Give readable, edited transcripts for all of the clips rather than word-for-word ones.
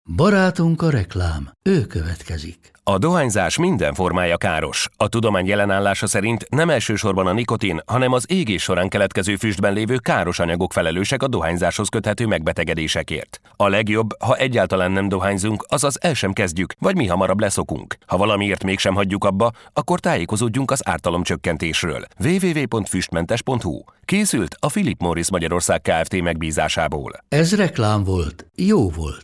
Barátunk a reklám, ő következik. A dohányzás minden formája káros. A tudomány jelenállása szerint nem elsősorban a nikotin, hanem az égés során keletkező füstben lévő káros anyagok felelősek a dohányzáshoz köthető megbetegedésekért. A legjobb, ha egyáltalán nem dohányzunk, azaz el sem kezdjük, vagy mi hamarabb leszokunk. Ha valamiért mégsem hagyjuk abba, akkor tájékozódjunk az ártalomcsökkentésről. www.füstmentes.hu. Készült a Philip Morris Magyarország Kft. Megbízásából. Ez reklám volt, jó volt.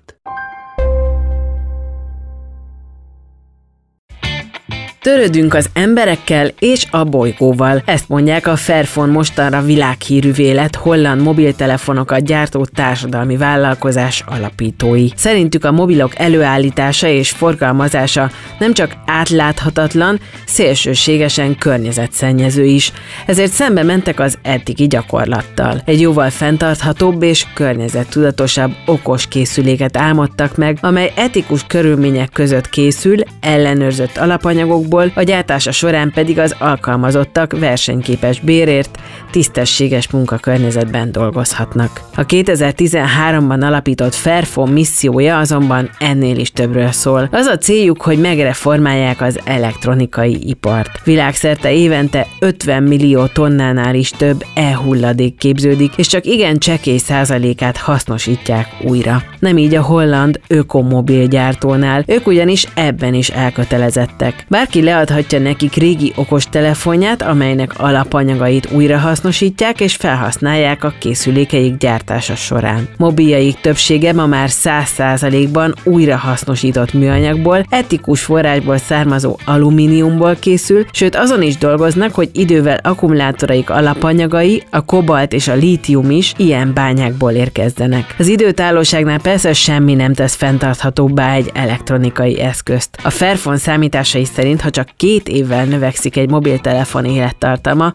Törődünk az emberekkel és a bolygóval. Ezt mondják a Fairphone mostanra világhírűvé lett holland mobiltelefonokat gyártó társadalmi vállalkozás alapítói. Szerintük a mobilok előállítása és forgalmazása nem csak átláthatatlan, szélsőségesen környezetszennyező is. Ezért szembe mentek az eddigi gyakorlattal. Egy jóval fenntarthatóbb és környezettudatosabb okos készüléket álmodtak meg, amely etikus körülmények között készül, ellenőrzött alapanyagokból, a gyártása során pedig az alkalmazottak versenyképes bérért, tisztességes munkakörnyezetben dolgozhatnak. A 2013-ban alapított Fairphone missziója azonban ennél is többről szól. Az a céljuk, hogy megreformálják az elektronikai ipart. Világszerte évente 50 millió tonnánál is több e-hulladék képződik, és csak igen csekély százalékát hasznosítják újra. Nem így a holland ökomobil gyártónál, ők ugyanis ebben is elkötelezettek. Bárki leadhatja nekik régi okostelefonját, amelynek alapanyagait újra hasznosítják és felhasználják a készülékeik gyártása során. Mobiljaik többsége ma már 100%-ban újra hasznosított műanyagból, etikus forrásból származó alumíniumból készül, sőt azon is dolgoznak, hogy idővel akkumulátoraik alapanyagai, a kobalt és a lítium is ilyen bányákból érkezzenek. Az időtállóságnál persze semmi nem tesz fenntarthatóbbá egy elektronikai eszközt. A Fairphone számításai szerint, ha csak 2 évvel növekszik egy mobiltelefon élettartama,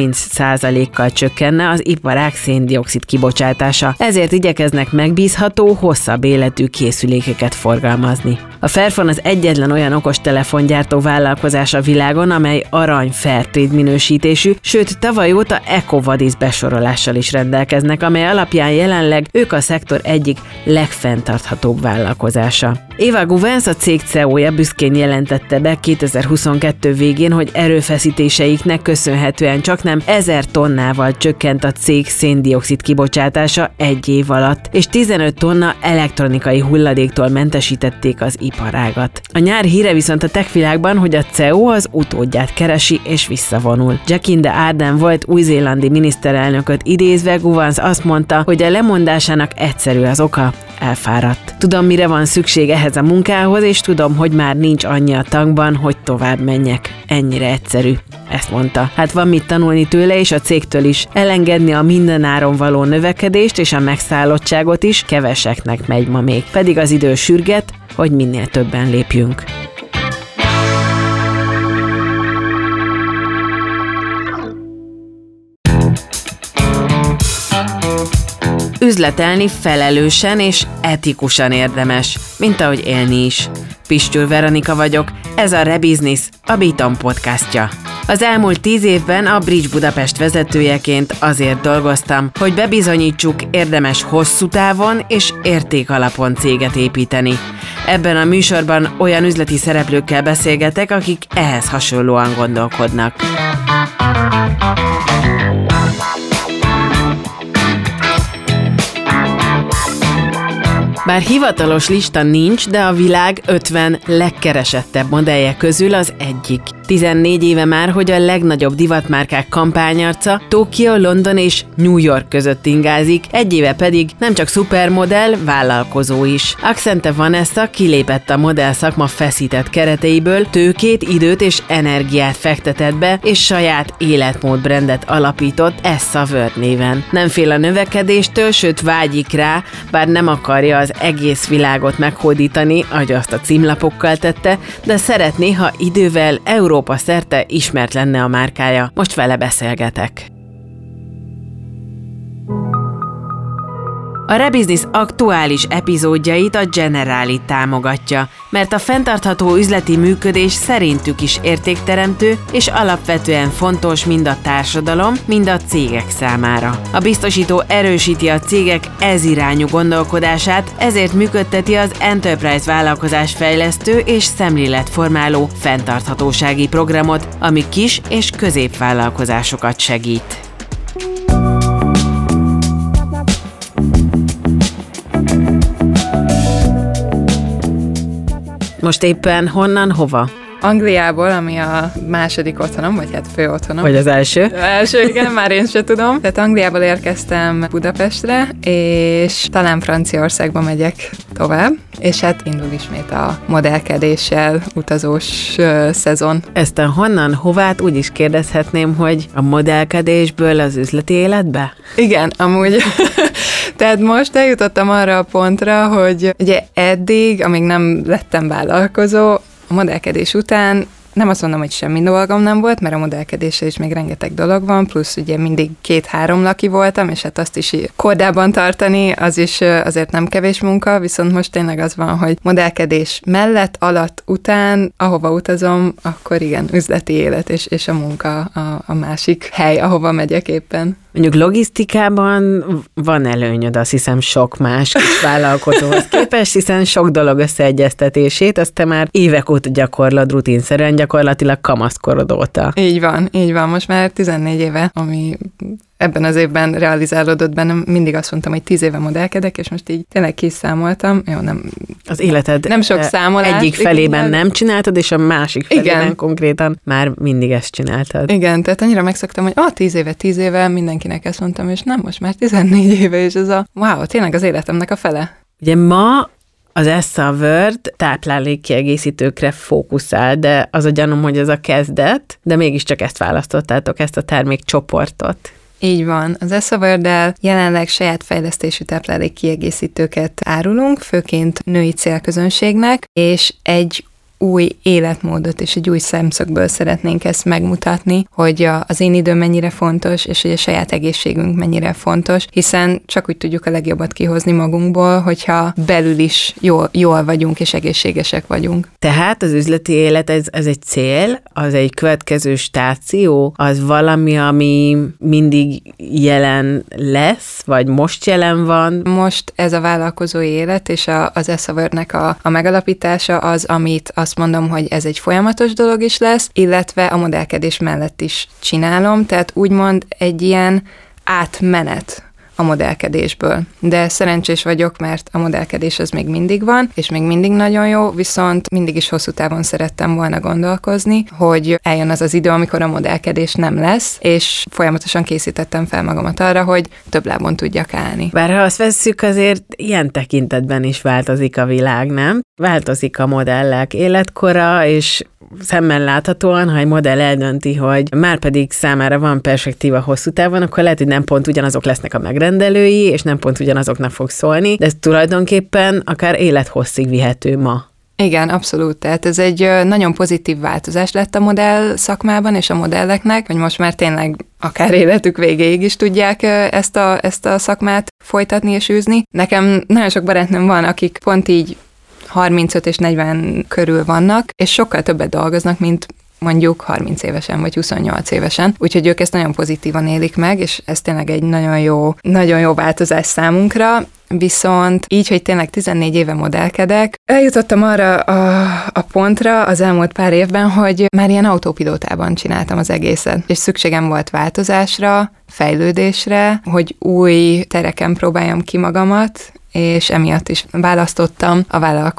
30%-kal csökkenne az iparág szén-dioxid kibocsátása, ezért igyekeznek megbízható, hosszabb életű készülékeket forgalmazni. A Fairphone az egyetlen olyan okostelefongyártó vállalkozás a világon, amely arany Fairtrade minősítésű, sőt tavaly óta EcoVadis besorolással is rendelkeznek, amely alapján jelenleg ők a szektor egyik legfenntarthatóbb vállalkozása. Eva Guvens, a cég CEO-ja büszkén jelentette be 2022 végén, hogy erőfeszítéseiknek köszönhetően csaknem 1000 tonnával csökkent a cég szén-dioxid kibocsátása egy év alatt, és 15 tonna elektronikai hulladéktól mentesítették az iparágat. A nyár híre viszont a tech világban, hogy a CEO az utódját keresi és visszavonul. Jacinda Ardern volt új-zélandi miniszterelnököt idézve, Guvens azt mondta, hogy a lemondásának egyszerű az oka, elfáradt. Tudom, mire van szükség ehhez a munkához, és tudom, hogy már nincs annyi a tankban, hogy tovább menjek. Ennyire egyszerű. Ezt mondta. Hát van mit tanulni tőle és a cégtől is. Elengedni a mindenáron való növekedést és a megszállottságot is keveseknek megy ma még. Pedig az idő sürget, hogy minél többen lépjünk. Üzletelni felelősen és etikusan érdemes, mint ahogy élni is. Pistyúr Veronika vagyok, ez a Rebusiness, a Biton podcastja. Az elmúlt 10 évben a Bridge Budapest vezetőjeként azért dolgoztam, hogy bebizonyítsuk, érdemes hosszú távon és értékalapon céget építeni. Ebben a műsorban olyan üzleti szereplőkkel beszélgetek, akik ehhez hasonlóan gondolkodnak. Bár hivatalos lista nincs, de a világ 50 legkeresettebb modellje közül az egyik. 14 éve már, hogy a legnagyobb divatmárkák kampányarca Tokió, London és New York között ingázik, egy éve pedig nem csak szupermodell, vállalkozó is. Accente Vanessa kilépett a modell szakma feszített kereteiből, tőkét, időt és energiát fektetett be, és saját életmódbrendet alapított Essa World néven. Nem fél a növekedéstől, sőt vágyik rá, bár nem akarja az egész világot meghódítani, ahogy azt a címlapokkal tette, de szeretné, ha idővel Európa szerte ismert lenne a márkája. Most vele beszélgetek. A Rebusiness aktuális epizódjait a Generali támogatja, mert a fenntartható üzleti működés szerintük is értékteremtő és alapvetően fontos mind a társadalom, mind a cégek számára. A biztosító erősíti a cégek ezirányú gondolkodását, ezért működteti az Enterprise vállalkozásfejlesztő és szemléletformáló fenntarthatósági programot, ami kis- és középvállalkozásokat segít. Most éppen honnan, hova? Angliából, ami a második otthonom, vagy hát fő otthonom. Vagy az első? Első, igen, már én sem tudom. Tehát Angliából érkeztem Budapestre, és talán Franciaországba megyek tovább, és hát indul ismét a modellkedéssel utazós szezon. Ezt a honnan, hovát úgy is kérdezhetném, hogy a modellkedésből az üzleti életbe? Igen, amúgy. Tehát most eljutottam arra a pontra, hogy ugye eddig, amíg nem lettem vállalkozó, a modellkedés után nem azt mondom, hogy semmi dolgom nem volt, mert a modellkedéssel is még rengeteg dolog van, plusz ugye mindig 2-3 laki voltam, és hát azt is kordában tartani, az is azért nem kevés munka, viszont most tényleg az van, hogy modellkedés mellett, alatt, után, ahova utazom, akkor igen, üzleti élet és a munka a másik hely, ahova megyek éppen. Mondjuk logisztikában van előnyöd, azt hiszem sok más kis vállalkozóhoz képest, hiszen sok dolog összeegyeztetését, azt te már évek óta gyakorlod rutinszerűen, gyakorlatilag kamaszkorod óta. Így van, most már 14 éve, ami ebben az évben realizálódott bennem, mindig azt mondtam, hogy 10 éve modellkedek, és most így tényleg kiszámoltam. Jó, nem. Az életed nem sok számolás. Egyik felében nem csináltad, és a másik felében konkrétan már mindig ezt csináltad. Igen, tehát annyira megszoktam, hogy 10 éve, mindenkinek ezt mondtam, és nem, most már 14 éve, és ez wow, tényleg az életemnek a fele. Ugye ma az Essa World táplálékkiegészítőkre fókuszál, de az a gyanúm, hogy ez a kezdet, de mégiscsak ezt választottátok, ezt a termékcsoportot. Így van. Az Essa World-del jelenleg saját fejlesztésű táplálékkiegészítőket árulunk, főként női célközönségnek, és egy új életmódot és egy új szemszögből szeretnénk ezt megmutatni, hogy az én időm mennyire fontos, és hogy a saját egészségünk mennyire fontos, hiszen csak úgy tudjuk a legjobbat kihozni magunkból, hogyha belül is jól vagyunk és egészségesek vagyunk. Tehát az üzleti élet, ez egy cél, az egy következő stáció, az valami, ami mindig jelen lesz, vagy most jelen van? Most ez a vállalkozói élet, és az Essa World-nek a megalapítása az, amit azt mondom, hogy ez egy folyamatos dolog is lesz, illetve a modellkedés mellett is csinálom, tehát úgymond egy ilyen átmenet a modellkedésből. De szerencsés vagyok, mert a modellkedés az még mindig van, és még mindig nagyon jó, viszont mindig is hosszú távon szerettem volna gondolkozni, hogy eljön az az idő, amikor a modellkedés nem lesz, és folyamatosan készítettem fel magamat arra, hogy több lábon tudjak állni. Bár ha azt vesszük, azért ilyen tekintetben is változik a világ, nem? Változik a modellek életkora, és szemmel láthatóan, ha egy modell eldönti, hogy már pedig számára van perspektíva hosszú távon, akkor lehet, hogy nem pont ugyanazok lesznek a megrendelői, és nem pont ugyanazoknak fog szólni, de ez tulajdonképpen akár élethosszig vihető ma. Igen, abszolút. Tehát ez egy nagyon pozitív változás lett a modell szakmában és a modelleknek, hogy most már tényleg akár életük végéig is tudják ezt a szakmát folytatni és űzni. Nekem nagyon sok barátnőm van, akik pont így 35 és 40 körül vannak, és sokkal többet dolgoznak, mint mondjuk 30 évesen, vagy 28 évesen. Úgyhogy ők ezt nagyon pozitívan élik meg, és ez tényleg egy nagyon jó változás számunkra. Viszont így, hogy tényleg 14 éve modellkedek, eljutottam arra a pontra az elmúlt pár évben, hogy már ilyen autópilótában csináltam az egészet. És szükségem volt változásra, fejlődésre, hogy új tereken próbáljam ki magamat, és emiatt is választottam a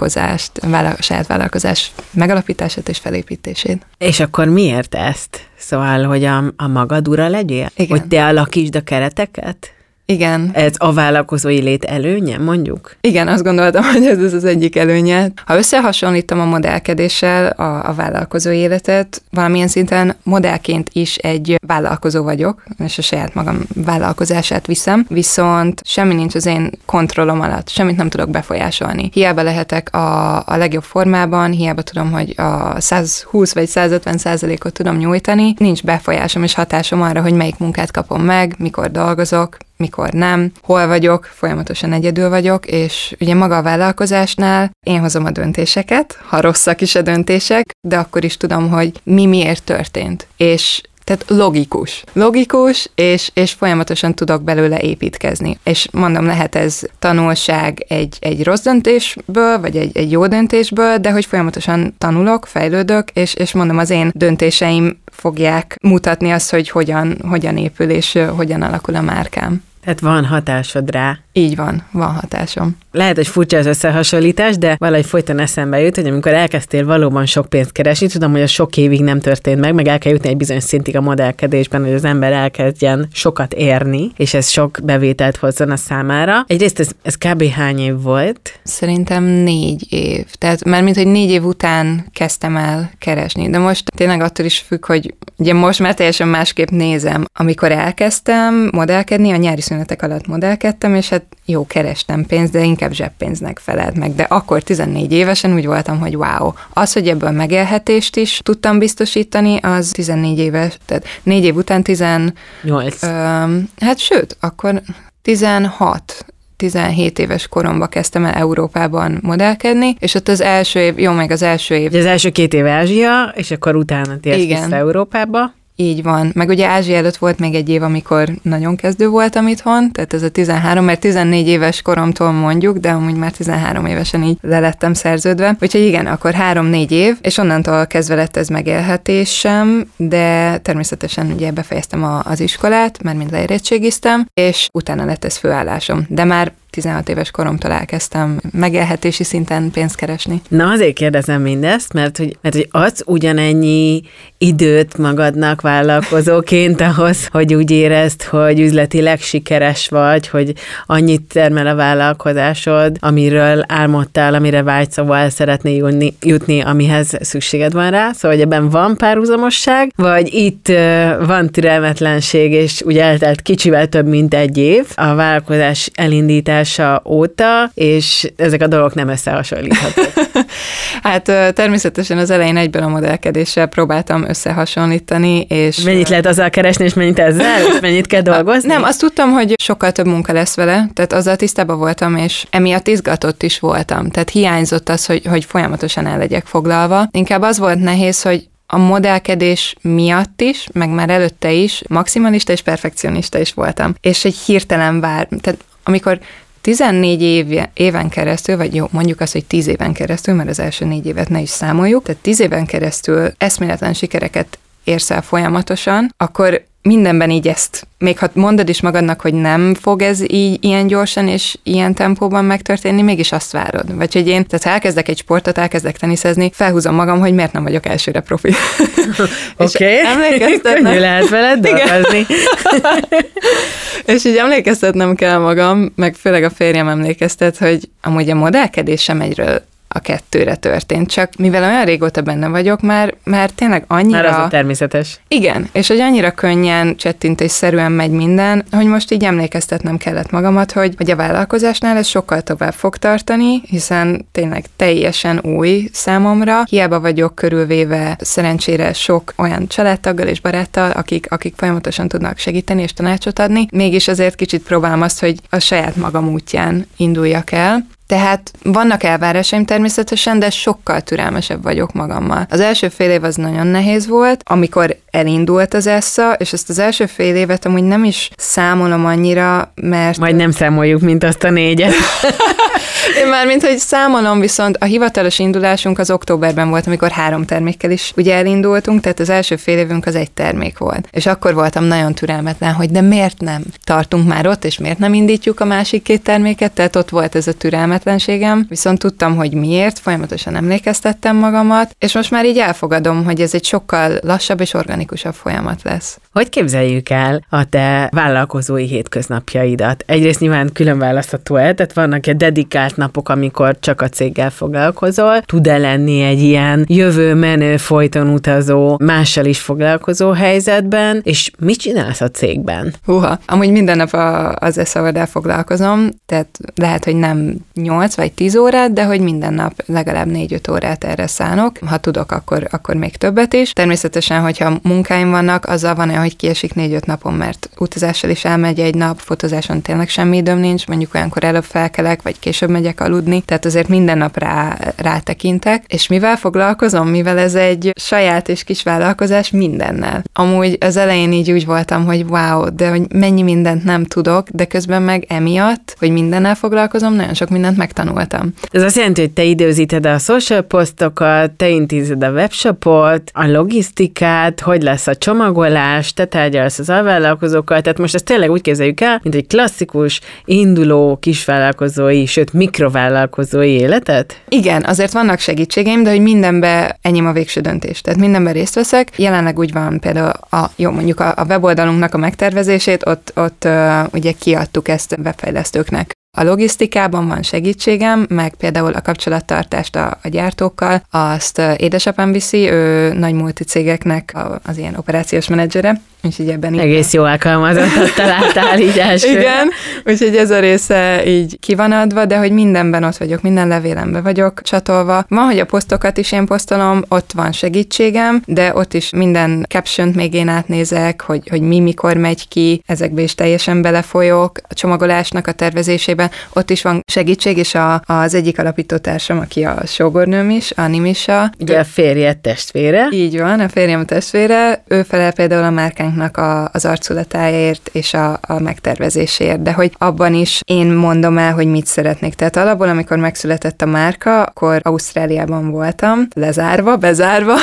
saját vállalkozás megalapítását és felépítését. És akkor miért ezt? Szóval, hogy a magad ura legyél? Igen. Hogy te alakítsd a kereteket? Igen. Ez a vállalkozói lét előnye, mondjuk? Igen, azt gondoltam, hogy ez az egyik előnye. Ha összehasonlítom a modellkedéssel a vállalkozói életet, valamilyen szinten modellként is egy vállalkozó vagyok, és a saját magam vállalkozását viszem, viszont semmi nincs az én kontrollom alatt, semmit nem tudok befolyásolni. Hiába lehetek a legjobb formában, hiába tudom, hogy a 120 vagy 150%-ot tudom nyújtani, nincs befolyásom és hatásom arra, hogy melyik munkát kapom meg, mikor dolgozok, mikor nem, hol vagyok, folyamatosan egyedül vagyok, és ugye maga a vállalkozásnál én hozom a döntéseket, ha rosszak is a döntések, de akkor is tudom, hogy mi miért történt. És tehát logikus, és folyamatosan tudok belőle építkezni. És mondom, lehet ez tanulság egy rossz döntésből, vagy egy jó döntésből, de hogy folyamatosan tanulok, fejlődök, és mondom, az én döntéseim fogják mutatni azt, hogy hogyan épül, és hogyan alakul a márkám. Tehát van hatásod rá. Így van hatásom. Lehet, hogy furcsa az összehasonlítás, de valahogy folyton eszembe jut, hogy amikor elkezdtél valóban sok pénzt keresni, tudom, hogy a sok évig nem történt meg el kell jutni egy bizonyos szintig a modellkedésben, hogy az ember elkezdjen sokat érni, és ez sok bevételt hozzon a számára. Egyrészt ez kb. Hány év volt? Szerintem 4 év. Tehát már mint hogy 4 év után kezdtem el keresni. De most tényleg attól is függ, hogy ugye most már teljesen másképp nézem. Amikor elkezdtem modellkedni, a nyári szünetek alatt modellkedtem, és hát jó, kerestem pénzt, de inkább zseppénznek felelt meg. De akkor 14 évesen úgy voltam, hogy wow, az, hogy ebből megélhetést is tudtam biztosítani, az 14 éves, tehát 4 év után 18. Hát sőt, akkor 17 éves koromban kezdtem el Európában modellkedni, és ott az első év. Az első 2 év Ázsia, és akkor utána térsz vissza Európába. Így van. Meg ugye Ázsia előtt volt még egy év, amikor nagyon kezdő voltam itthon, tehát ez a 13, mert 14 éves koromtól mondjuk, de amúgy már 13 évesen így le lettem szerződve. Úgyhogy igen, akkor 3-4 év, és onnantól kezdve lett ez megélhetésem, de természetesen ugye befejeztem az iskolát, mert mind leérettségiztem, és utána lett ez főállásom. De már 16 éves koromtól elkezdtem megélhetési szinten pénzt keresni. Na, azért kérdezem mindezt, mert hogy adsz ugyanennyi időt magadnak vállalkozóként ahhoz, hogy úgy érezd, hogy üzletileg sikeres vagy, hogy annyit termel a vállalkozásod, amiről álmodtál, amire vágysz, szóval el szeretnél jutni, amihez szükséged van rá, szóval hogy ebben van párhuzamosság, vagy itt van türelmetlenség, és ugye eltelt kicsivel több mint 1 év a vállalkozás elindítása óta, és ezek a dolgok nem összehasonlíthatók. Hát természetesen az elején egyből a modellkedéssel próbáltam összehasonlítani, és... Mennyit lehet azzal keresni, és mennyit ezzel, és mennyit kell dolgozni? Nem, azt tudtam, hogy sokkal több munka lesz vele, tehát azzal tisztában voltam, és emiatt izgatott is voltam. Tehát hiányzott az, hogy folyamatosan el legyek foglalva. Inkább az volt nehéz, hogy a modellkedés miatt is, meg már előtte is maximalista és perfekcionista is voltam. És egy hirtelen tehát amikor 14 éven keresztül, vagy jó, mondjuk azt, hogy 10 éven keresztül, mert az első 4 évet ne is számoljuk, tehát 10 éven keresztül eszméletlen sikereket érsz el folyamatosan, akkor mindenben így ezt, még ha mondod is magadnak, hogy nem fog ez így ilyen gyorsan és ilyen tempóban megtörténni, mégis azt várod. Vagy hogy én, tehát ha elkezdek egy sportot, elkezdek teniszezni, felhúzom magam, hogy miért nem vagyok elsőre profi. Oké, könnyű lehet veled dolgozni. És így emlékeztetnem kell magam, meg főleg a férjem emlékeztet, hogy amúgy a modellkedés sem egyről a 2-re történt, csak mivel olyan régóta benne vagyok, már tényleg annyira... Már az a természetes. Igen, és hogy annyira könnyen, csettintésszerűen megy minden, hogy most így emlékeztetnem kellett magamat, hogy a vállalkozásnál ez sokkal tovább fog tartani, hiszen tényleg teljesen új számomra. Hiába vagyok körülvéve szerencsére sok olyan családtaggal és baráttal, akik folyamatosan tudnak segíteni és tanácsot adni, mégis azért kicsit próbálom azt, hogy a saját magam útján induljak el. Tehát vannak elvárásaim természetesen, de sokkal türelmesebb vagyok magammal. Az első fél év az nagyon nehéz volt, amikor elindult az ESSA, és ezt az első fél évet amúgy nem is számolom annyira, mert... Majd nem számoljuk, mint azt a 4-et. Én már mint hogy számolom, viszont a hivatalos indulásunk az októberben volt, amikor 3 termékkel is ugye elindultunk, tehát az első fél évünk az 1 termék volt. És akkor voltam nagyon türelmetlen, hogy de miért nem tartunk már ott, és miért nem indítjuk a másik 2 terméket, tehát ott volt ez a türelmetlenségem, viszont tudtam, hogy miért, folyamatosan emlékeztettem magamat, és most már így elfogadom, hogy ez egy sokkal lassabb és organikusabb folyamat lesz. Hogy képzeljük el a te vállalkozói hétköznapjaidat? Egyrészt nyilván külön választható el, tehát vannak dedikált napok, amikor csak a céggel foglalkozol. Tud-e lenni egy ilyen jövő menő, folyton utazó, mással is foglalkozó helyzetben, és mit csinálsz a cégben? Húha, amúgy minden nap az ESSA-val foglalkozom, tehát lehet, hogy nem 8 vagy 10 órát, de hogy minden nap legalább 4-5 órát erre szánok. Ha tudok, akkor még többet is. Természetesen, hogyha munkáim vannak, azzal van olyan, hogy kiesik 4-5 napon, mert utazással is elmegy egy nap, fotózáson tényleg semmi időm nincs, mondjuk olyankor előbb felkelek, vagy később megyek aludni, tehát azért minden nap rátekintek, és mivel foglalkozom, mivel ez egy saját és kis vállalkozás, mindennel. Amúgy az elején így úgy voltam, hogy wow, de hogy mennyi mindent nem tudok, de közben meg emiatt, hogy mindennel foglalkozom, nagyon sok mindent megtanultam. Ez azt jelenti, hogy te időzíted a social posztokat, te intézed a webshopot, a logisztikát, hogy lesz a csomagolás, te tárgyalsz az alvállalkozókkal, tehát most ezt tényleg úgy képzeljük el, mint egy klasszikus, induló kisvállalkozói, sőt mikrovállalkozói életet? Igen, azért vannak segítségeim, de hogy mindenbe enyém a végső döntés. Tehát mindenben részt veszek. Jelenleg úgy van például mondjuk a weboldalunknak a megtervezését, ott ugye kiadtuk ezt webfejlesztőknek. A logisztikában van segítségem, meg például a kapcsolattartást a gyártókkal, azt édesapám viszi, ő nagy multicégeknek az ilyen operációs menedzsere, úgyhogy ebben egész jó alkalmazottat találtál így elsőre. Igen, úgyhogy ez a része így ki van adva, de hogy mindenben ott vagyok, minden levélembe vagyok csatolva. Van, hogy a posztokat is én posztolom, ott van segítségem, de ott is minden captiont még én átnézek, hogy mi mikor megy ki, ezekbe is teljesen belefolyok, a csomagolásnak a tervezésében, ott is van segítség, és az egyik alapítótársam, aki a sógornőm is, a Nimisa. Ugye a férjed testvére. Így van, a férjem testvére, ő felel például a márkánknak az arculatáért és a megtervezéséért, de hogy abban is én mondom el, hogy mit szeretnék. Tehát alapból, amikor megszületett a márka, akkor Ausztráliában voltam, bezárva.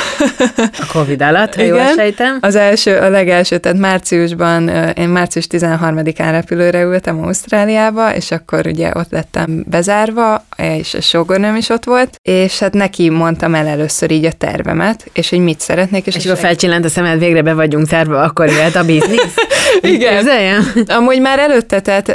A Covid alatt, ha jól sejtem. A legelső, tehát márciusban, én március 13-án repülőre ültem Ausztráliába, és akkor ugye ott lettem bezárva, és a sógornőm is ott volt, és hát neki mondtam el először így a tervemet, és hogy mit szeretnék. És akkor felcsillant a szemed, végre be vagyunk zárva, akkor jöhet a biznisz. Igen. Amúgy már előtte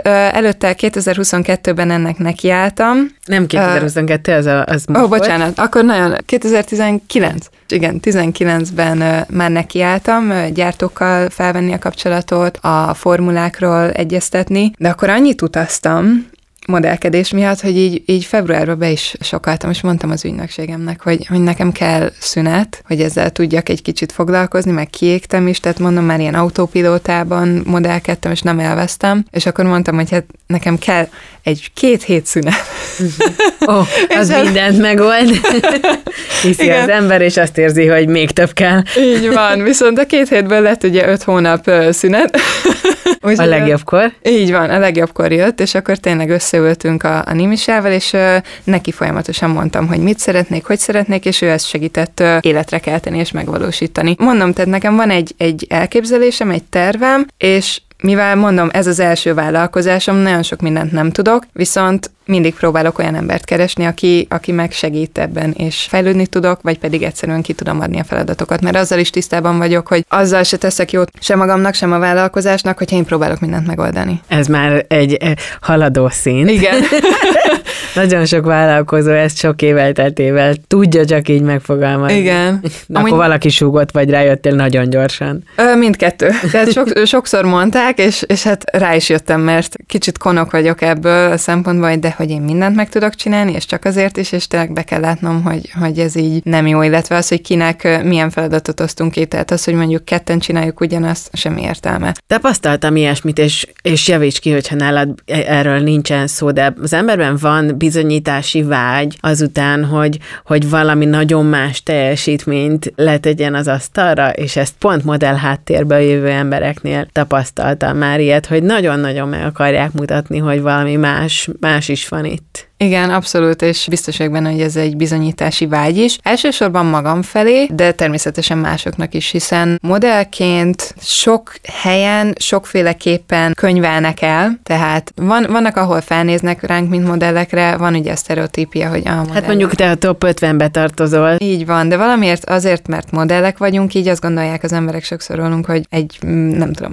2022-ben ennek nekiálltam. Nem 2022, az most bocsánat, akkor nagyon, 2019. Igen, 19-ben már nekiálltam gyártókkal felvenni a kapcsolatot, a formulákról egyeztetni, de akkor annyit utaztam, modellkedés miatt, hogy így februárban be is sokaltam, és mondtam az ügynökségemnek, hogy nekem kell szünet, hogy ezzel tudjak egy kicsit foglalkozni, meg kiégtem is, tehát mondom, már ilyen autópilótában modellkedtem, és nem élveztem, és akkor mondtam, hogy hát nekem kell 1-2 hét szünet. Az mindent megold. Hiszi az ember, és azt érzi, hogy még több kell. Így van, viszont a 2 hétből lett ugye 5 hónap szünet. A legjobbkor? Így van, a legjobbkor jött, és akkor tényleg összeültünk a Nimisával, és neki folyamatosan mondtam, hogy mit szeretnék, hogy szeretnék, és ő ezt segített életre kelteni és megvalósítani. Mondom, tehát nekem van egy elképzelésem, egy tervem, és mivel mondom, ez az első vállalkozásom, nagyon sok mindent nem tudok, viszont mindig próbálok olyan embert keresni, aki megsegít ebben, és fejlődni tudok, vagy pedig egyszerűen ki tudom adni a feladatokat, mert azzal is tisztában vagyok, hogy azzal se teszek jót sem magamnak, sem a vállalkozásnak, hogyha én próbálok mindent megoldani. Ez már egy haladó szint. Igen. Nagyon sok vállalkozó ezt sok évvel tudja csak így megfogalmazni. Igen. Akkor valaki súgott, vagy rájöttél nagyon gyorsan? Mindkettő. Tehát sokszor mondták, és hát rá is jöttem, mert kicsit konok vagyok ebből a szempontból, de hogy én mindent meg tudok csinálni, és csak azért is, és tényleg be kell látnom, hogy ez így nem jó, illetve az, hogy kinek milyen feladatot osztunk ki, tehát az, hogy mondjuk ketten csináljuk ugyanazt, semmi értelme. Tapasztaltam ilyesmit, és javíts ki, hogyha nálad erről nincsen szó, de az emberben van bizonyítási vágy azután, hogy valami nagyon más teljesítményt letegyen az asztalra, és ezt pont modell háttérből jövő embereknél tapasztaltam már ilyet, hogy nagyon-nagyon meg akarják mutatni, hogy valami más is van itt. Igen, abszolút, és biztos vagyok benne, hogy ez egy bizonyítási vágy is. Elsősorban magam felé, de természetesen másoknak is, hiszen modellként sok helyen, sokféleképpen könyvelnek el, tehát vannak, ahol felnéznek ránk, mint modellekre, van ugye a sztereotípia, hogy hát mondjuk te a top 50-be tartozol. Így van, de valamiért azért, mert modellek vagyunk, így azt gondolják az emberek sokszor rólunk, hogy egy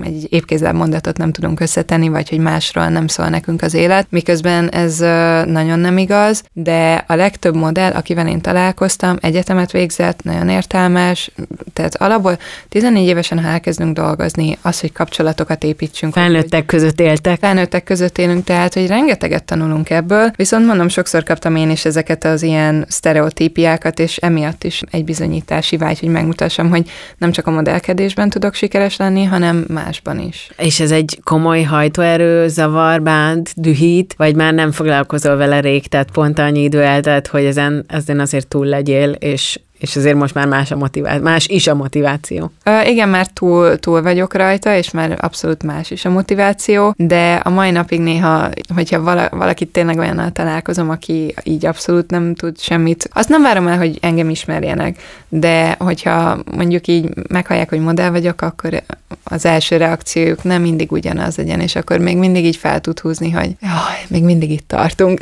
épkézláb mondatot nem tudunk összetenni, vagy hogy másról nem szól nekünk az élet, miközben ez nagyon nagyon nem igaz, de a legtöbb modell, akivel én találkoztam, egyetemet végzett, nagyon értelmes, tehát alapból 14 évesen, ha elkezdünk dolgozni, az, hogy kapcsolatokat építsünk. Felnőttek között éltek. Felnőttek között élünk, tehát, hogy rengeteget tanulunk ebből, viszont mondom, sokszor kaptam én is ezeket az ilyen sztereotípiákat, és emiatt is egy bizonyítási vágy, hogy megmutassam, hogy nem csak a modellkedésben tudok sikeres lenni, hanem másban is. És ez egy komoly hajtóerő, zavar, bánt, dühít, vagy már nem foglalkozol vele rég, tehát pont annyi idő eltelt, hogy ezen azért túl legyél, és azért most már más is a motiváció. Igen, már túl vagyok rajta, és már abszolút más is a motiváció, de a mai napig néha, hogyha valakit tényleg olyannal találkozom, aki így abszolút nem tud semmit, azt nem várom el, hogy engem ismerjenek, de hogyha mondjuk így meghallják, hogy modell vagyok, akkor az első reakciójuk nem mindig ugyanaz legyen, és akkor még mindig így fel tud húzni, hogy jaj, még mindig itt tartunk.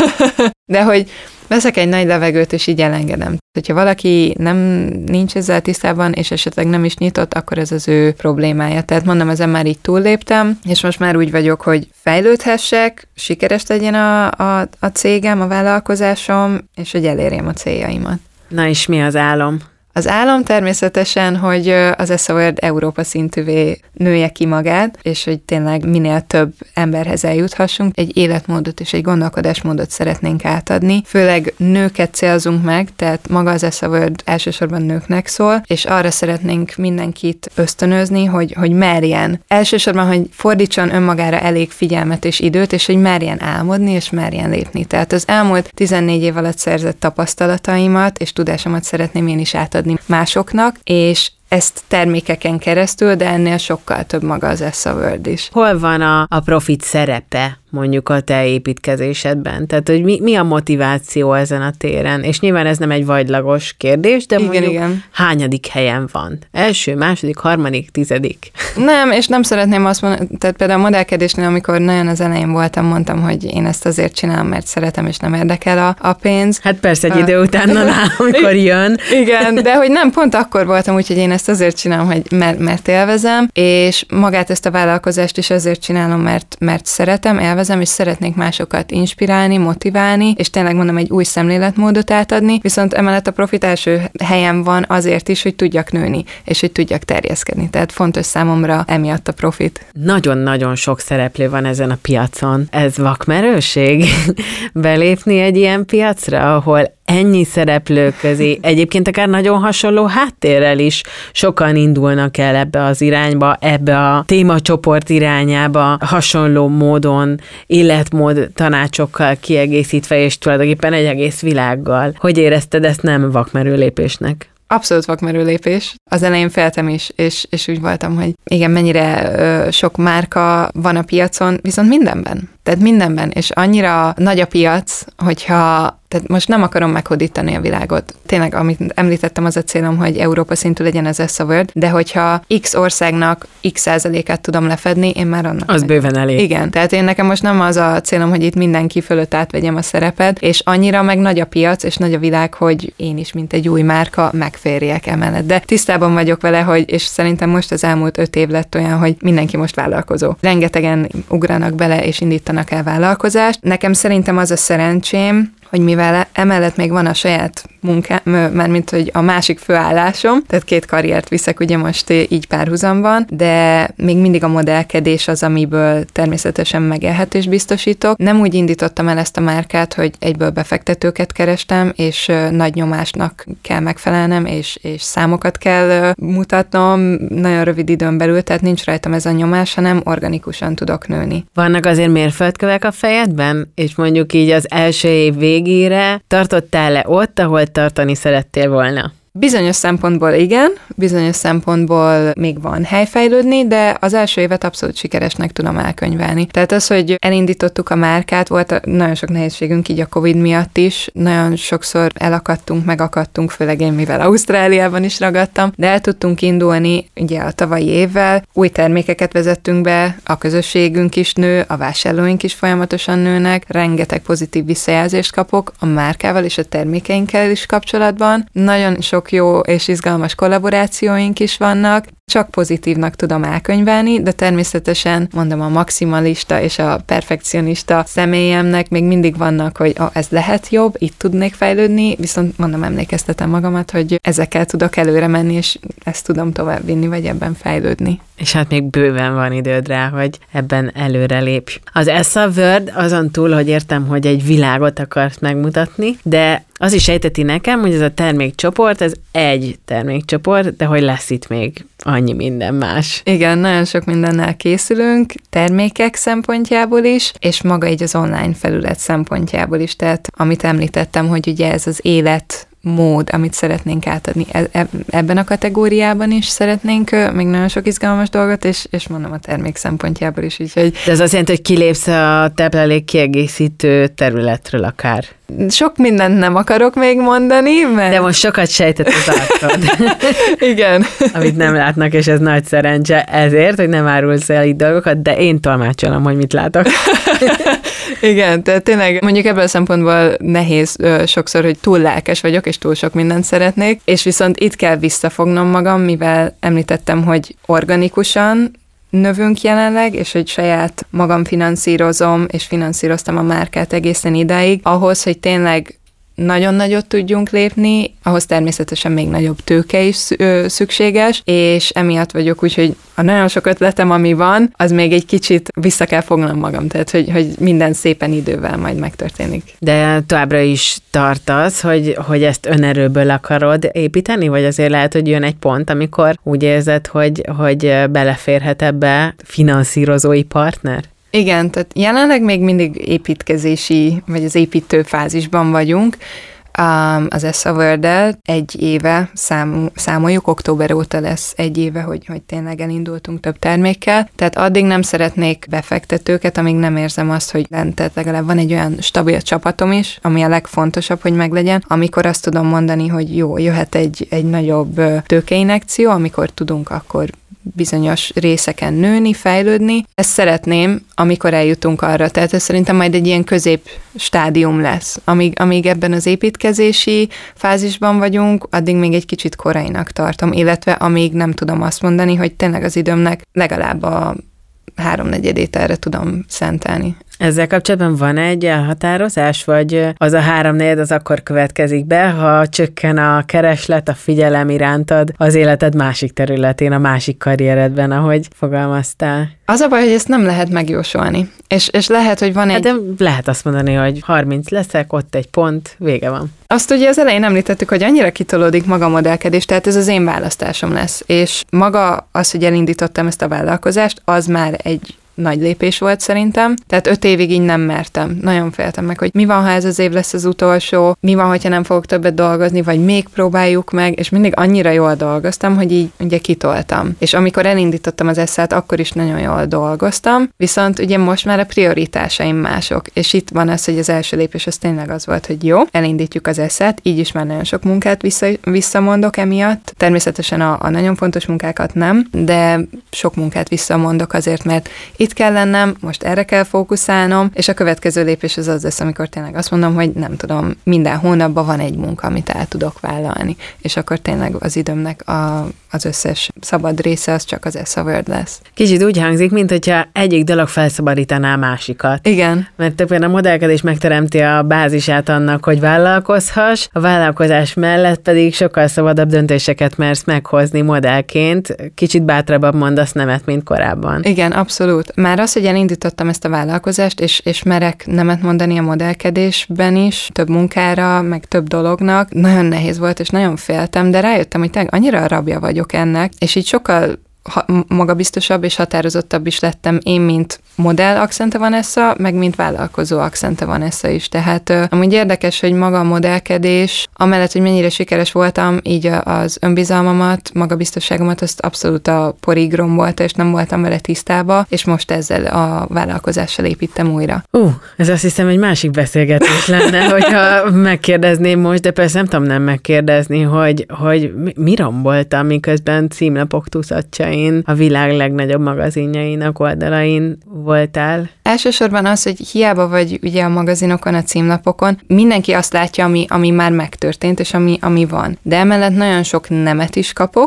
De hogy veszek egy nagy levegőt, és így elengedem. Hogyha valaki nincs ezzel tisztában, és esetleg nem is nyitott, akkor ez az ő problémája. Tehát mondom, ezen már így túlléptem, és most már úgy vagyok, hogy fejlődhessek, sikeres legyen a cégem, a vállalkozásom, és hogy elérjem a céljaimat. Na és mi az álom? Az álom természetesen, hogy az EssaWorld Európa szintűvé nője ki magát, és hogy tényleg minél több emberhez eljuthassunk. Egy életmódot és egy gondolkodásmódot szeretnénk átadni. Főleg nőket célzunk meg, tehát maga az EssaWorld elsősorban nőknek szól, és arra szeretnénk mindenkit ösztönözni, hogy merjen. Elsősorban, hogy fordítson önmagára elég figyelmet és időt, és hogy merjen álmodni, és merjen lépni. Tehát az elmúlt 14 év alatt szerzett tapasztalataimat és tudásomat szeretném én is átadni másoknak, és ezt termékeken keresztül, de ennél sokkal több maga az EssaWorld is. Hol van a profit szerepe mondjuk a te építkezésedben? Tehát, hogy mi a motiváció ezen a téren? És nyilván ez nem egy vagylagos kérdés, de igen. Hányadik helyen van? Első, második, harmadik, 10. Nem, és nem szeretném azt mondani, tehát például a modellkedésnél, amikor nagyon az elején voltam, mondtam, hogy én ezt azért csinálom, mert szeretem, és nem érdekel a pénz. Hát persze egy idő után, amikor jön. Igen, de hogy nem, pont akkor voltam, úgyhogy én ezt azért csinálom, hogy mert élvezem, és magát ezt a vállalkozást is azért csinálom, mert szeretem, élvezem, és szeretnék másokat inspirálni, motiválni, és tényleg mondom, egy új szemléletmódot átadni, viszont emellett a profit első helyen van azért is, hogy tudjak nőni, és hogy tudjak terjeszkedni. Tehát fontos számomra emiatt a profit. Nagyon-nagyon sok szereplő van ezen a piacon. Ez vakmerőség? Belépni egy ilyen piacra, ahol ennyi szereplő közé, egyébként akár nagyon hasonló háttérrel is sokan indulnak el ebbe az irányba, ebbe a témacsoport irányába, hasonló módon, életmód tanácsokkal kiegészítve, és tulajdonképpen egy egész világgal. Hogy érezted ezt nem vakmerő lépésnek? Abszolút vakmerő lépés. Az elején féltem is, és úgy voltam, hogy igen, mennyire sok márka van a piacon, viszont mindenben. Tehát mindenben, és annyira nagy a piac, hogyha, tehát most nem akarom meghódítani a világot. Tényleg, amit említettem, az a célom, hogy Európa szintű legyen az EssaWorld, de hogyha X országnak X% tudom lefedni, én már annak. Az bőven elég. Igen, tehát én nekem most nem az a célom, hogy itt mindenki fölött átvegyem a szerepet, és annyira meg nagy a piac, és nagy a világ, hogy én is, mint egy új márka, megférjek emellett. De tisztában vagyok vele, és szerintem most az elmúlt 5 év lett olyan, hogy mindenki most vállalkozó. Rengetegen ugranak bele, és indítanak el vállalkozást. Nekem szerintem az a szerencsém, hogy mivel emellett még van a saját munkám, mármint hogy a másik főállásom, tehát 2 karriert viszek ugye most így párhuzamban, de még mindig a modellkedés az, amiből természetesen megélhetést biztosítok. Nem úgy indítottam el ezt a márkát, hogy egyből befektetőket kerestem, és nagy nyomásnak kell megfelelnem, és számokat kell mutatnom nagyon rövid időn belül, tehát nincs rajtam ez a nyomás, hanem organikusan tudok nőni. Vannak azért mérföldkövek a fejedben? És mondjuk így az első év végére tartottál-e ott, ahol tartani szerettél volna? Bizonyos szempontból igen, bizonyos szempontból még van hely fejlődni, de az első évet abszolút sikeresnek tudom elkönyvelni. Tehát az, hogy elindítottuk a márkát, volt nagyon sok nehézségünk így a Covid miatt is, nagyon sokszor elakadtunk, megakadtunk, főleg én, mivel Ausztráliában is ragadtam, de el tudtunk indulni ugye a tavalyi évvel, új termékeket vezettünk be, a közösségünk is nő, a vásárlóink is folyamatosan nőnek, rengeteg pozitív visszajelzést kapok a márkával és a termékeinkkel is kapcsolatban, nagyon sok jó és izgalmas kollaborációink is vannak, csak pozitívnak tudom elkönyvelni, de természetesen mondom, a maximalista és a perfekcionista személyemnek még mindig vannak, hogy ez lehet jobb, itt tudnék fejlődni, viszont mondom, emlékeztetem magamat, hogy ezekkel tudok előre menni, és ezt tudom tovább vinni, vagy ebben fejlődni. És hát még bőven van időd rá, hogy ebben előre lépj. Az Essa World azon túl, hogy értem, hogy egy világot akarsz megmutatni, de az is sejteti nekem, hogy ez a termékcsoport, ez egy termékcsoport, de hogy lesz itt még annyi minden más. Igen, nagyon sok mindennel készülünk, termékek szempontjából is, és maga így az online felület szempontjából is. Tehát amit említettem, hogy ugye ez az életmód, amit szeretnénk átadni. Ebben a kategóriában is szeretnénk még nagyon sok izgalmas dolgot, és mondom a termék szempontjából is. Úgyhogy... De ez azt jelenti, hogy kilépsz a táplálék kiegészítő területről akár. Sok mindent nem akarok még mondani, mert... De most sokat sejtett az arcod. Igen. Amit nem látnak, és ez nagy szerencse ezért, hogy nem árulsz el itt dolgokat, de én tolmácsolom, hogy mit látok. Igen, tehát tényleg mondjuk ebből a szempontból nehéz sokszor, hogy túl lelkes vagyok, és túl sok mindent szeretnék, és viszont itt kell visszafognom magam, mivel említettem, hogy organikusan növünk jelenleg, és hogy saját magam finanszírozom, és finanszíroztam a márkát egészen idáig, ahhoz, hogy tényleg nagyon nagyot tudjunk lépni, ahhoz természetesen még nagyobb tőke is szükséges, és emiatt vagyok úgy, hogy a nagyon sok ötletem, ami van, az még egy kicsit vissza kell fognom magam, tehát hogy minden szépen idővel majd megtörténik. De továbbra is tartasz, hogy ezt önerőből akarod építeni, vagy azért lehet, hogy jön egy pont, amikor úgy érzed, hogy beleférhet ebbe finanszírozói partner? Igen, tehát jelenleg még mindig építkezési, vagy az építő fázisban vagyunk. Az Essa World-el egy éve számoljuk, október óta lesz egy éve, hogy tényleg elindultunk több termékkel, tehát addig nem szeretnék befektetőket, amíg nem érzem azt, hogy tehát legalább van egy olyan stabil csapatom is, ami a legfontosabb, hogy meglegyen, amikor azt tudom mondani, hogy jó, jöhet egy nagyobb tőkeinjekció, amikor tudunk akkor bizonyos részeken nőni, fejlődni. Ezt szeretném, amikor eljutunk arra, tehát ez szerintem majd egy ilyen közép stádium lesz. Amíg ebben az építkezési fázisban vagyunk, addig még egy kicsit korainak tartom, illetve amíg nem tudom azt mondani, hogy tényleg az időmnek legalább a 3/4 erre tudom szentelni. Ezzel kapcsolatban van egy elhatározás, vagy az a 3/4 az akkor következik be, ha csökken a kereslet, a figyelem irántad az életed másik területén, a másik karrieredben, ahogy fogalmaztál? Az a baj, hogy ezt nem lehet megjósolni. És lehet, hogy van egy... De lehet azt mondani, hogy 30 leszek, ott egy pont, vége van. Azt ugye az elején említettük, hogy annyira kitolódik maga a modellkedés, tehát ez az én választásom lesz. És maga az, hogy elindítottam ezt a vállalkozást, az már egy nagy lépés volt szerintem. Tehát 5 évig így nem mertem. Nagyon féltem meg, hogy mi van, ha ez az év lesz az utolsó, mi van, hogyha nem fogok többet dolgozni, vagy még próbáljuk meg, és mindig annyira jól dolgoztam, hogy így ugye kitoltam. És amikor elindítottam az Essát, akkor is nagyon jól dolgoztam, viszont ugye most már a prioritásaim mások. És itt van az, hogy az első lépés az tényleg az volt, hogy jó, elindítjuk az Essát, így is már nagyon sok munkát visszamondok emiatt. Természetesen a nagyon fontos munkákat nem, de sok munkát visszamondok azért, mert itt kell lennem, most erre kell fókuszálnom, és a következő lépés az lesz, amikor tényleg azt mondom, hogy nem tudom, minden hónapban van egy munka, amit el tudok vállalni, és akkor tényleg az időmnek az összes szabad része az csak az Essa World lesz. Kicsit úgy hangzik, mint hogyha egyik dolog felszabadítaná a másikat. Igen. Mert többen a modellkedés megteremti a bázisát annak, hogy vállalkozhass, a vállalkozás mellett pedig sokkal szabadabb döntéseket mersz meghozni modellként, kicsit bátrabban mondasz nemet, mint korábban. Igen, abszolút. Már az, hogy elindítottam ezt a vállalkozást, és merek nemet mondani a modellkedésben is, több munkára, meg több dolognak, nagyon nehéz volt, és nagyon féltem, de rájöttem, hogy tényleg annyira rabja vagyok ennek, és így sokkal magabiztosabb és határozottabb is lettem én, mint modell Accente Vanessa, meg mint vállalkozó Accente Vanessa is. Tehát amúgy érdekes, hogy maga a modellkedés, amellett, hogy mennyire sikeres voltam, így az önbizalmamat, magabiztosságomat, azt abszolút a porig rombolta, és nem voltam vele tisztába, és most ezzel a vállalkozással építem újra. Ez azt hiszem egy másik beszélgetés lenne, hogyha megkérdezném most, de persze nem tudom nem megkérdezni, hogy mi rombolta, miközben címlapok tuszatjain a világ legnagyobb magazinjainak oldalain voltál? Elsősorban az, hogy hiába vagy ugye a magazinokon, a címlapokon, mindenki azt látja, ami már megtörtént, és ami van. De emellett nagyon sok nemet is kapok,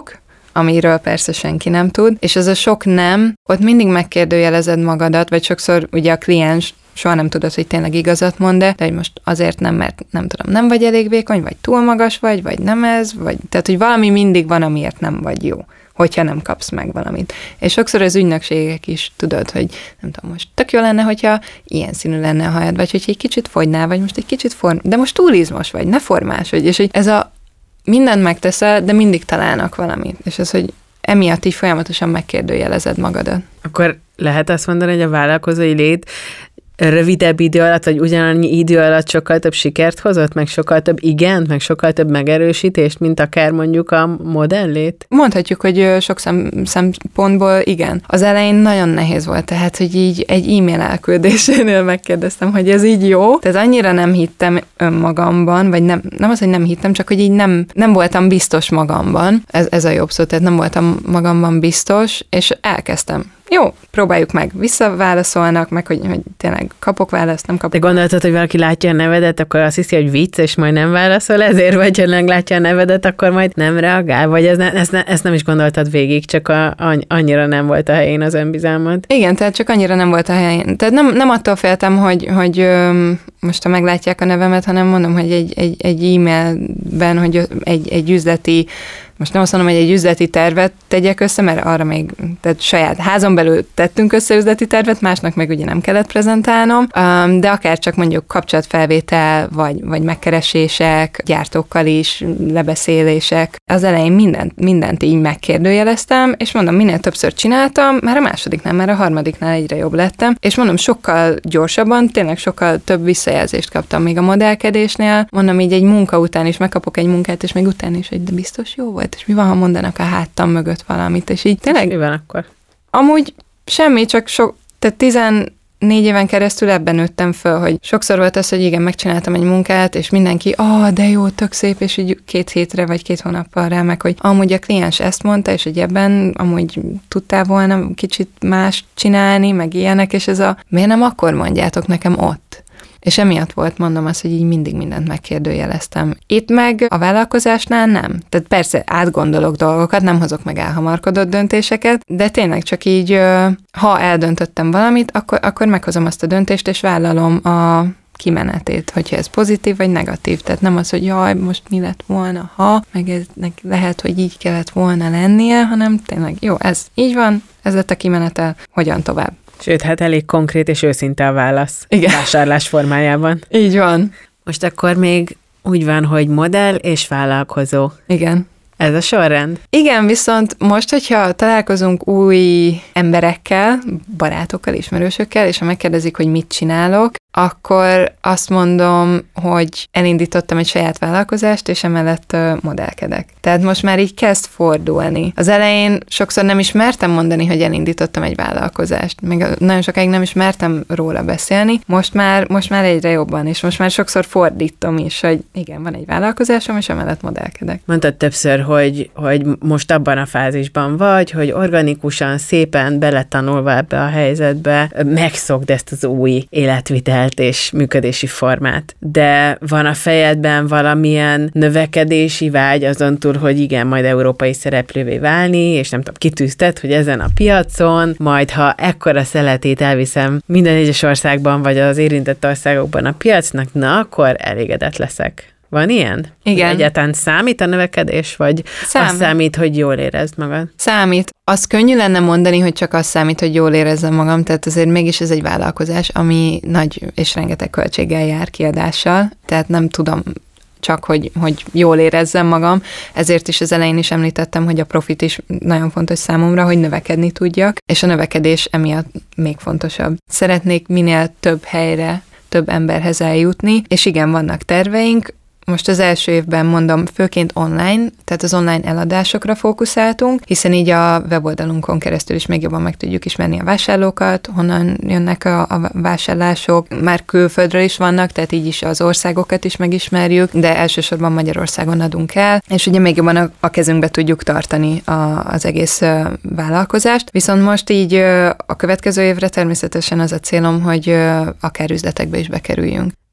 amiről persze senki nem tud, és ez a sok nem, ott mindig megkérdőjelezed magadat, vagy sokszor ugye a kliens soha nem tudod, hogy tényleg igazat mond, de hogy most azért nem, mert nem tudom, nem vagy elég vékony, vagy túl magas vagy nem ez, vagy tehát, hogy valami mindig van, amiért nem vagy jó, hogyha nem kapsz meg valamit. És sokszor az ügynökségek is tudod, hogy nem tudom, most tök jó lenne, hogyha ilyen színű lenne a hajad, vagy hogyha egy kicsit fogynál, vagy most egy kicsit de most túl izmos vagy, ne formás vagy, és hogy ez a mindent megteszel, de mindig találnak valamit. És ez, hogy emiatt így folyamatosan megkérdőjelezed magadat. Akkor lehet azt mondani, hogy a vállalkozói lét rövidebb idő alatt, vagy ugyanannyi idő alatt sokkal több sikert hozott, meg sokkal több igent, meg sokkal több megerősítést, mint akár mondjuk a modellét? Mondhatjuk, hogy sok szempontból igen. Az elején nagyon nehéz volt, tehát, hogy így egy e-mail elküldésénél megkérdeztem, hogy ez így jó. Tehát annyira nem hittem önmagamban, vagy nem az, hogy nem hittem, csak hogy így nem voltam biztos magamban. Ez a jobb szó, tehát nem voltam magamban biztos, és elkezdtem. Jó, próbáljuk meg. Visszaválaszolnak, meg hogy tényleg kapok választ, nem kapok. De gondoltad, hogy valaki látja a nevedet, akkor azt hiszi, hogy vicc, és majd nem válaszol ezért, vagy ha meglátja a nevedet, akkor majd nem reagál, vagy ezt nem is gondoltad végig, csak annyira nem volt a helyén az önbizalmad. Igen, tehát csak annyira nem volt a helyén. Tehát nem attól féltem, hogy most ha meglátják a nevemet, hanem mondom, hogy egy e-mailben, hogy egy üzleti, most nem azt mondom, hogy egy üzleti tervet tegyek össze, mert arra még, tehát saját házon belül tettünk össze üzleti tervet, másnak meg ugye nem kellett prezentálnom, de akár csak mondjuk kapcsolatfelvétel, vagy megkeresések, gyártókkal is, lebeszélések. Az elején mindent így megkérdőjeleztem, és mondom, minél többször csináltam, már a másodiknál, már a harmadiknál egyre jobb lettem, és mondom, sokkal gyorsabban, tényleg sokkal több visszajelzést kaptam még a modellkedésnél. Mondom, így egy munka után is megkapok egy munkát, és még utána is, hogy de biztos jó volt, és mi van, ha mondanak a háttam mögött valamit, és így tényleg... Mi van akkor? Amúgy semmi, csak tehát 14 éven keresztül ebben nőttem föl, hogy sokszor volt az, hogy igen, megcsináltam egy munkát, és mindenki, de jó, tök szép, és így 2 hétre vagy 2 hónappal rá meg, hogy amúgy a kliens ezt mondta, és hogy ebben amúgy tudtál volna kicsit más csinálni, meg ilyenek, és ez miért nem akkor mondjátok nekem ott? És emiatt volt, mondom azt, hogy így mindig mindent megkérdőjeleztem. Itt meg a vállalkozásnál nem. Tehát persze átgondolok dolgokat, nem hozok meg elhamarkodott döntéseket, de tényleg csak így, ha eldöntöttem valamit, akkor meghozom azt a döntést, és vállalom a kimenetét, hogyha ez pozitív vagy negatív. Tehát nem az, hogy jaj, most mi lett volna, ha, meg ez lehet, hogy így kellett volna lennie, hanem tényleg jó, ez így van, ez lett a kimenetel, hogyan tovább. Sőt, hát elég konkrét és őszinte a válasz. Igen. Vásárlás formájában. Így van. Most akkor még úgy van, hogy modell és vállalkozó. Igen. Ez a sorrend? Igen, viszont most, hogyha találkozunk új emberekkel, barátokkal, ismerősökkel, és ha megkérdezik, hogy mit csinálok, akkor azt mondom, hogy elindítottam egy saját vállalkozást, és emellett modellkedek. Tehát most már így kezd fordulni. Az elején sokszor nem is mertem mondani, hogy elindítottam egy vállalkozást. Még nagyon sokáig nem is mertem róla beszélni. Most már egyre jobban, és most már sokszor fordítom is, hogy igen, van egy vállalkozásom, és emellett modellkedek. Mondtad többször, hogy most abban a fázisban vagy, hogy organikusan, szépen beletanulva ebbe a helyzetbe megszokd ezt az új életvitelt és működési formát. De van a fejedben valamilyen növekedési vágy azon túl, hogy igen, majd európai szereplővé válni, és nem tudom, kitűzted, hogy ezen a piacon, majd ha ekkora szeletét elviszem minden egyes országban, vagy az érintett országokban a piacnak, na, akkor elégedett leszek. Van ilyen? Igen. Egyáltalán számít a növekedés, vagy az számít, hogy jól érezd magad? Számít. Az könnyű lenne mondani, hogy csak az számít, hogy jól érezzem magam, tehát azért mégis ez egy vállalkozás, ami nagy és rengeteg költséggel jár, kiadással, tehát nem tudom csak, hogy jól érezzem magam. Ezért is az elején is említettem, hogy a profit is nagyon fontos számomra, hogy növekedni tudjak, és a növekedés emiatt még fontosabb. Szeretnék minél több helyre, több emberhez eljutni, és igen, vannak terveink. Most az első évben mondom, főként online, tehát az online eladásokra fókuszáltunk, hiszen így a weboldalunkon keresztül is még jobban meg tudjuk ismerni a vásárlókat, honnan jönnek a vásárlások, már külföldről is vannak, tehát így is az országokat is megismerjük, de elsősorban Magyarországon adunk el, és ugye még jobban a kezünkbe tudjuk tartani az egész vállalkozást. Viszont most így a következő évre természetesen az a célom, hogy akár üzletekbe is bekerüljünk.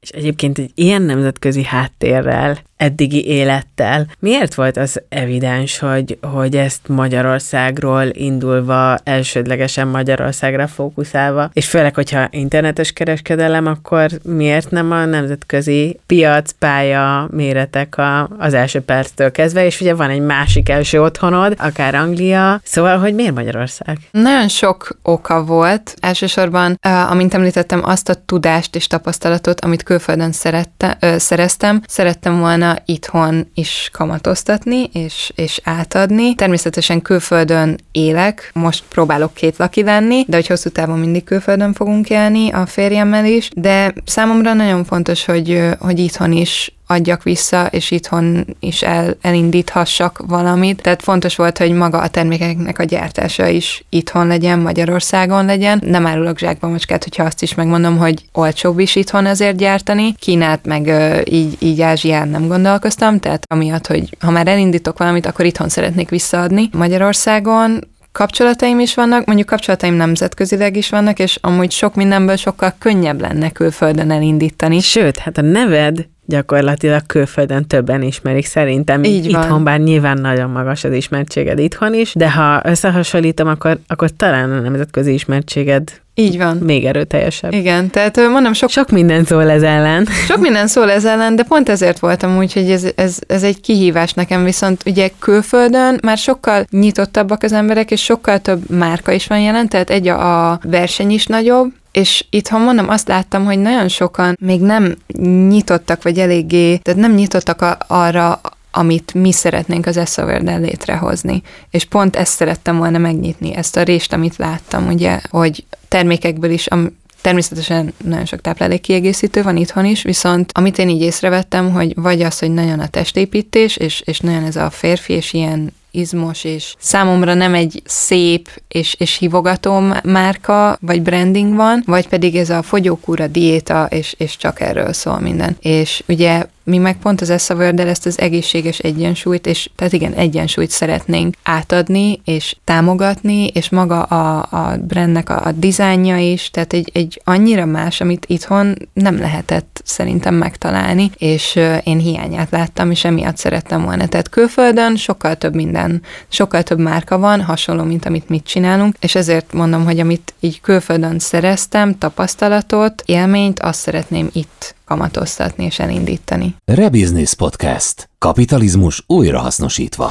És egyébként egy ilyen nemzetközi háttérrel, eddigi élettel, miért volt az evidens, hogy ezt Magyarországról indulva, elsődlegesen Magyarországra fókuszálva, és főleg, hogyha internetes kereskedelem, akkor miért nem a nemzetközi piac, pálya, méretek az első perctől kezdve, és ugye van egy másik első otthonod, akár Anglia, szóval, hogy miért Magyarország? Nagyon sok oka volt. Elsősorban, amint említettem, azt a tudást és tapasztalatot, amit külföldön szereztem, szerettem volna itthon is kamatoztatni és átadni. Természetesen külföldön élek, most próbálok kétlaki lenni, de hogy hosszú távon mindig külföldön fogunk élni a férjemmel is, de számomra nagyon fontos, hogy itthon is adjak vissza, és itthon is elindíthassak valamit. Tehát fontos volt, hogy maga a termékeknek a gyártása is itthon legyen, Magyarországon legyen. Nem árulok zsákba macskát, hogyha azt is megmondom, hogy olcsóbb is itthon azért gyártani. Kínát meg így Ázsián nem gondolkoztam, tehát amiatt, hogy ha már elindítok valamit, akkor itthon szeretnék visszaadni. Magyarországon kapcsolataim is vannak, mondjuk kapcsolataim nemzetközileg is vannak, és amúgy sok mindenből sokkal könnyebb lenne külföldön elindítani. Sőt, hát a neved gyakorlatilag külföldön többen ismerik szerintem. Így van. Itthon bár nyilván nagyon magas az ismertséged itthon is, de ha összehasonlítom, akkor talán a nemzetközi ismertséged így van. Még erőteljesebb. Igen, tehát mondom, sok minden szól ez ellen. Sok minden szól ez ellen, de pont ezért voltam úgy, hogy ez egy kihívás nekem, viszont ugye külföldön már sokkal nyitottabbak az emberek, és sokkal több márka is van jelen, tehát a verseny is nagyobb, és itthon mondom, azt láttam, hogy nagyon sokan még nem nyitottak, vagy eléggé, tehát nem nyitottak arra, amit mi szeretnénk az Eszaverdel létrehozni. És pont ezt szerettem volna megnyitni, ezt a rést, amit láttam, ugye, hogy termékekből is, természetesen nagyon sok táplálékkiegészítő van itthon is, viszont amit én így észrevettem, hogy vagy az, hogy nagyon a testépítés, és nagyon ez a férfi, és ilyen izmos, és számomra nem egy szép és hívogató márka, vagy branding van, vagy pedig ez a fogyókúra, diéta, és csak erről szól minden. És ugye mi meg pont az Eszaverdel ezt az egészséges egyensúlyt, és tehát igen, egyensúlyt szeretnénk átadni, és támogatni, és maga a brandnek a dizájnja is, tehát egy annyira más, amit itthon nem lehetett szerintem megtalálni, és én hiányát láttam, és emiatt szerettem volna. Tehát külföldön sokkal több minden, sokkal több márka van, hasonló, mint amit mit csinálunk, és ezért mondom, hogy amit így külföldön szereztem, tapasztalatot, élményt, azt szeretném itt kamatoztatni és elindítani. Rebusiness Podcast. Kapitalizmus újrahasznosítva.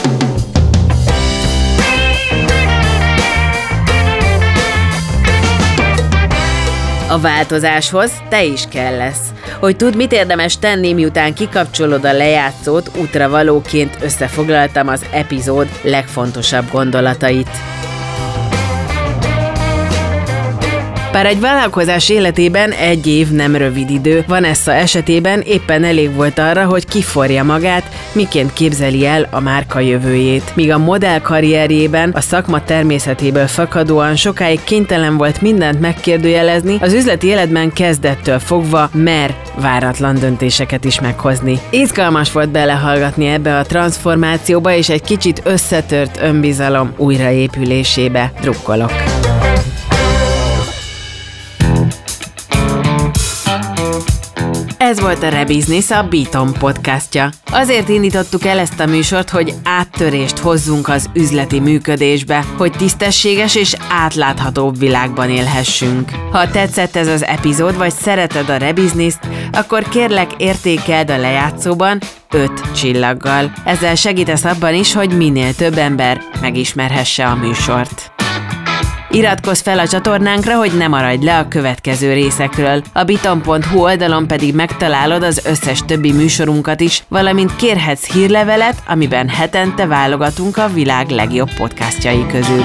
A változáshoz te is kell lesz. Hogy tudd, mit érdemes tenni, miután kikapcsolod a lejátszót, útravalóként összefoglaltam az epizód legfontosabb gondolatait. Bár egy vállalkozás életében 1 év nem rövid idő, Vanessa esetében éppen elég volt arra, hogy kiforja magát, miként képzeli el a márka jövőjét. Míg a modell karrierjében a szakma természetéből fakadóan sokáig kénytelen volt mindent megkérdőjelezni, az üzleti életben kezdettől fogva mer váratlan döntéseket is meghozni. Izgalmas volt belehallgatni ebbe a transformációba és egy kicsit összetört önbizalom újraépülésébe. Drukkolok! Ez volt a Rebusiness, a Beaton podcastja. Azért indítottuk el ezt a műsort, hogy áttörést hozzunk az üzleti működésbe, hogy tisztességes és átláthatóbb világban élhessünk. Ha tetszett ez az epizód, vagy szereted a Rebusiness-t, akkor kérlek értékeld a lejátszóban 5 csillaggal. Ezzel segítesz abban is, hogy minél több ember megismerhesse a műsort. Iratkozz fel a csatornánkra, hogy ne maradj le a következő részekről. A biton.hu oldalon pedig megtalálod az összes többi műsorunkat is, valamint kérhetsz hírlevelet, amiben hetente válogatunk a világ legjobb podcastjai közül.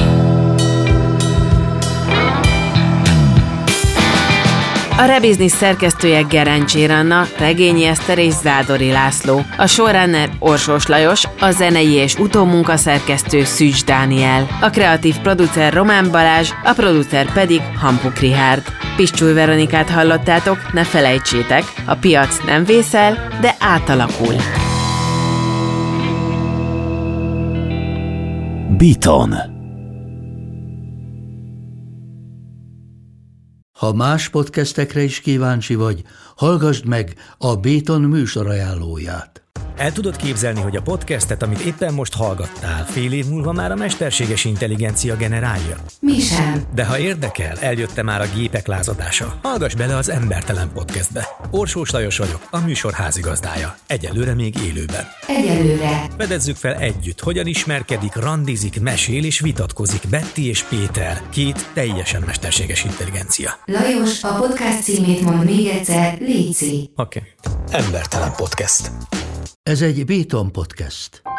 A Rebusiness szerkesztője Gerencsér Anna, Regényi Eszter és Zádori László, a showrunner Orsós Lajos, a zenei és utómunkaszerkesztő Szűcs Dániel, a kreatív producer Román Balázs, a producer pedig Hampuk Richárd. Piszcsul Veronikát hallottátok, ne felejtsétek, a piac nem vészel, de átalakul. Beaton. Ha más podcastekre is kíváncsi vagy, hallgassd meg a Béton műsor ajánlóját. El tudod képzelni, hogy a podcastet, amit éppen most hallgattál, fél év múlva már a mesterséges intelligencia generálja? Mi sem. De ha érdekel, eljött már a gépek lázadása. Hallgass bele az Embertelen Podcastbe. Orsós Lajos vagyok, a műsor házigazdája. Egyelőre még élőben. Egyelőre. Fedezzük fel együtt, hogyan ismerkedik, randizik, mesél és vitatkozik Betty és Péter, két teljesen mesterséges intelligencia. Lajos, a podcast címét mondd még egyszer, léci. Oké. Embertelen Podcast. Ez egy Béton podcast.